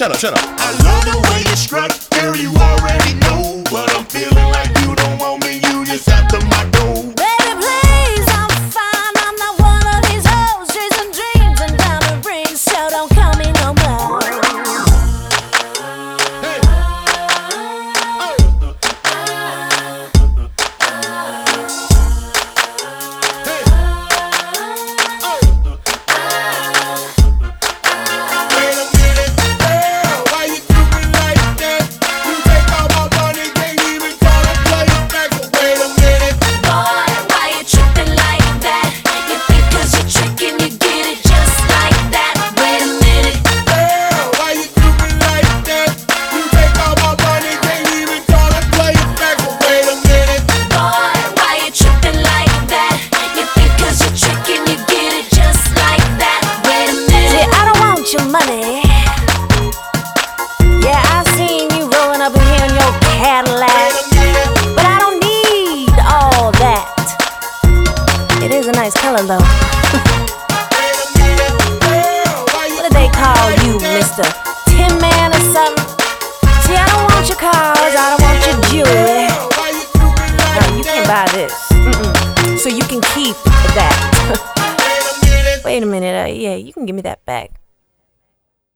Shut up, shut up. I love the way you strut, girl, you already know. But I'm feeling like you don't want me, you just after my dough. Baby, please, I'm fine. I'm not one of these hoes chasing dreams and diamond rings, so don't call me no more. Your money. Yeah, I seen you rolling up in here in your Cadillac, but I don't need all that. It is a nice color though. What do they call you, Mr. Tin Man or something? See, I don't want your cars, I don't want your jewelry. No, you can't buy this. So you can keep that. Wait a minute, yeah, you can give me that back.